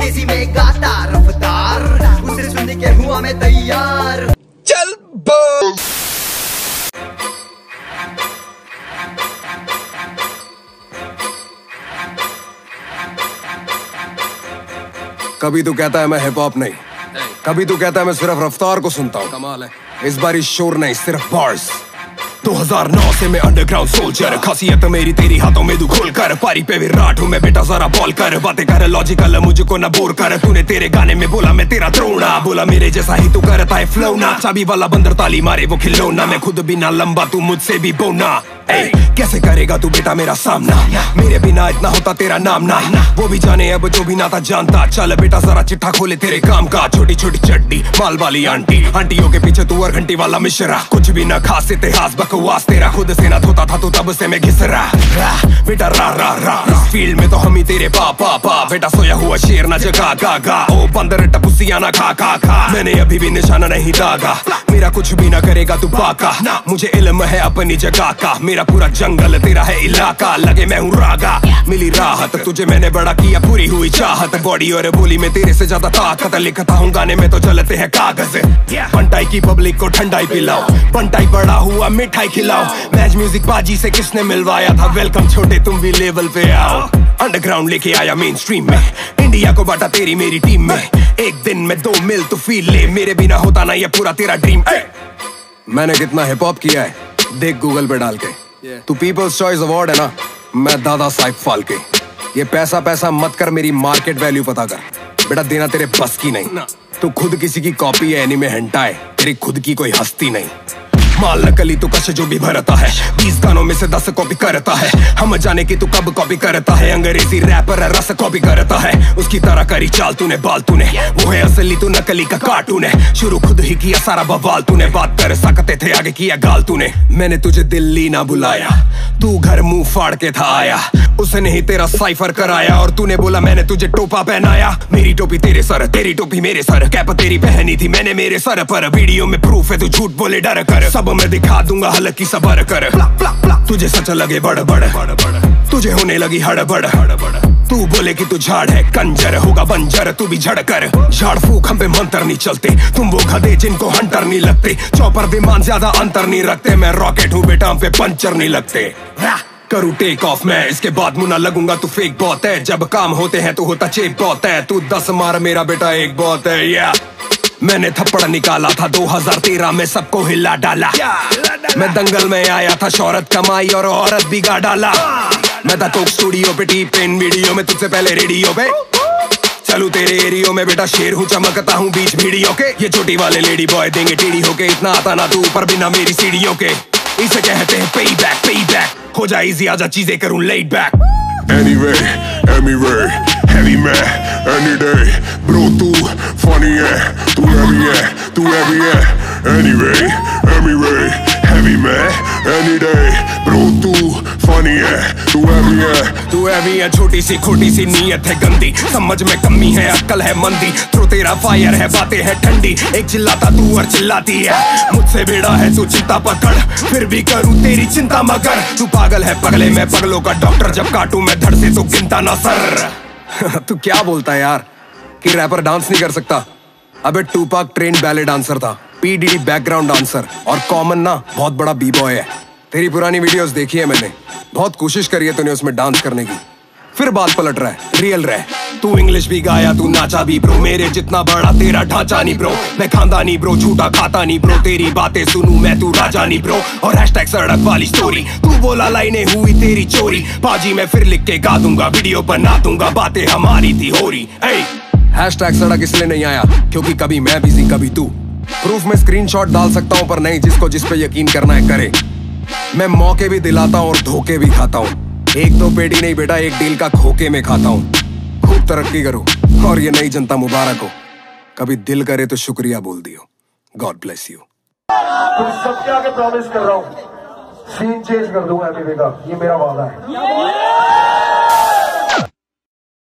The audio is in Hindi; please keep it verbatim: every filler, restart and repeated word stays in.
तेजी में गाता रफ्तार, उसे सुन के हुआ मैं तैयार। चल बस। कभी तू कहता है मैं हिप हॉप नहीं, कभी तू कहता है मैं सिर्फ रफ्तार को सुनता हूँ। कमाल है, इस बार शोर नहीं सिर्फ बार्स। दो हज़ार नौ से मैं अंडरग्राउंड सोल्जर, खासियत मेरी तेरी हाथों में तू खोल कर, पारी पे विराट हूँ मैं बेटा जरा बॉल कर, बातें कर लॉजिकल मुझको ना बोर कर, तूने तेरे गाने में बोला मैं तेरा द्रोणा, बोला मेरे जैसा ही तू करता है फ्लो ना, चाबी वाला बंदर ताली मारे वो खिलौना, मैं खुद भी ना लंबा तू मुझसे भी बोना। ए, कैसे करेगा तू बेटा मेरा सामना, मेरे बिना इतना होता तेरा नाम ना, वो भी जाने अब जो भी ना था जानता, चल बेटा जरा चिट्ठा खोले तेरे काम का, छोटी छोटी चड्डी माल वाली आंटी, आंटियों के पीछे तू और घंटी वाला मिश्रा, कुछ भी ना खास इतिहास बकवास तेरा, खुद से ना धोता था तू तब से मैं घिस रहा बेटा रा रा रा, इस फील्ड में तो हम ही तेरे बाप पापा, बेटा सोया हुआ शेर ना जगा गा गा, ओ बंदर टपुसिया ना खा खा खा, मैंने अभी भी निशाना नहीं दागा, मेरा कुछ भी ना करेगा तू बाका, मुझे इल्म है अपनी जगह का, मेरा पूरा जंगल तेरा है इलाका, लगे मैं हूँ रागा, मिली राहत तुझे मैंने बड़ा किया, पूरी हुई चाहत, बॉडी और बोली में तेरे से ज्यादा ताकत, लिखता हूँ गाने में तो चलते हैं कागज, पंटाई की पब्लिक को ठंडाई पिलाओ, पंटाई बड़ा हुआ मिठाई खिलाओ, मैच म्यूजिक बाजी से किसने मिलवाया था, वेलकम छोटे तुम भी लेवल पे आओ, अंडरग्राउंड लेके आया मेन स्ट्रीम में, इंडिया को बांटा तेरी मेरी टीम में, एक दिन में दो मिल तो फील ले, मेरे बिना होता ना ये पूरा तेरा ड्रीम। मैंने कितना हिप हॉप किया है देख गूगल पे डाल के, तू पीपल्स चॉइस अवार्ड है ना, मैं दादा साहिब फाल्के, ये पैसा पैसा मत कर, मेरी मार्केट वैल्यू पता कर, बेटा देना तेरे बस की नहीं, तू खुद किसी की कॉपी है एनीमे हेंटा है, तेरी खुद की कोई हस्ती नहीं, माल नकली तो कश जो भी भरता है, बीस गानों में से दस कॉपी करता है, हम जाने की तू कब कॉपी करता है, अंग्रेजी रैपर रस कॉपी करता है, उसकी तरह करी चाल तूने बाल तूने, वो है असली तू नकली का कार्टून है, शुरू खुद ही किया सारा बवाल तूने, बात कर सकते थे आगे किया गाल तूने, मैंने तुझे दिल्ली ना बुलाया, तू घर मुंह फाड़ के था आया, उसने ही तेरा साइफर कराया, और तूने बोला मैंने तुझे टोपा पहनाया, मेरी टोपी तेरे सर तेरी टोपी मेरे सर, कैप तेरी पहनी थी मैंने मेरे सर पर, वीडियो में प्रूफ है तू झूठ बोले डर कर, सब मैं दिखा दूंगा हल्की सबर कर, तुझे सच लगे बड़ बड़, तुझे होने लगी हड़बड़, तू बोले कि तू झाड़ है कंजर होगा बंजर, तू भी झड़ कर, झाड़ फूक हम पे मंत्र नहीं चलते, तुम वो गधे जिनको हंटर नहीं लगते, चौपर विमान ज्यादा अंतर नहीं रखते, मैं रॉकेट हूँ बेटा हम पे पंचर नहीं लगते, करूँ टेक ऑफ मैं इसके बाद मुन्ना लगूंगा तू फेक बहुत है, जब काम होते हैं तो होता चेप बहुत है, तू दस मार मेरा बेटा एक बहुत है, या मैंने थप्पड़ निकाला था दो हज़ार तेरह में सबको हिला डाला, मैं दंगल में आया था शौहरत कमाई और औरत भी गा डाला, मैं था कोक स्टूडियो पे टी पेन वीडियो में तुझसे पहले रेडियो पे, चलू तेरे एरियो में बेटा शेर हूँ चमकता हूँ बीच भीड़ियों के, ये छोटी वाले लेडी बॉय देंगे टेढ़ी होके, इतना आता ना तू ऊपर बिना मेरी सीढ़ियों के, इसे कहते हैं पे बैक पे बैक, हो जाए इजी आजा चीजें करूँ laid back। Anyway, anyway, heavy man, any day, bro तू funny है, तू heavy है, तू heavy है, anyway, anyway, heavy man, any day, bro तू funny है, तू heavy है, तू heavy है, छोटी सी खोटी सी नीयत है गंदी, समझ में कमी है अक्ल है मंदी, थ्रो तेरा फायर है बातें है ठंडी, एक चिल्लाता तू और चिल्लाती है, मुझसे बेड़ा है तू चिंता पकड़, फिर भी करूँ तेरी चिंता मगर, तू पागल है पगले मैं पगलों का डॉक्टर, जब काटू मैं धड़ से तो गिनता ना सर। तू क्या बोलता है यार कि रैपर डांस नहीं कर सकता, अबे टूपाक ट्रेन बैले डांसर था, P D D background dancer, और कॉमन ना बहुत बड़ा बी बॉय है, तेरी पुरानी वीडियोस देखी है मैंने, बहुत कोशिश करी है तूने उसमें डांस करने की, फिर बात पलट रहा है, रियल रह, तू इंग्लिश भी गाया तू नाचा भी ब्रो, मेरे जितना बड़ा तेरा ढांचा नहीं ब्रो, मैं खानदानी ब्रो झूठा खाता नहीं ब्रो, तेरी बातें सुनूं मैं तू राजा नहीं ब्रो, और हैशटैग सड़क वाली स्टोरी, तू बोला लाइनें हुई तेरी चोरी, बाजी मैं फिर लिख के गा दूंगा, वीडियो बना दूंगा, बातें हमारी थी हो रही, हैशटैग सड़क इसलिए नहीं आया क्योंकि कभी मैं बिजी कभी तू, प्रूफ में स्क्रीनशॉट डाल सकता हूँ पर नहीं जिसको जिस पे यकीन करना है करे, मैं मौके भी दिलाता हूँ और धोखे भी खाता हूँ, एक दो पेटी नहीं बेटा एक डील का खोके में खाता हूँ, खूब तरक्की करो और ये नई जनता मुबारक हो, कभी दिल करे तो शुक्रिया बोल दियो, गॉड ब्लेस यू। तुम सबके आगे प्रॉमिस कर रहा हूँ सीन चेंज कर दूंगा एमवीपी का, ये मेरा वादा है।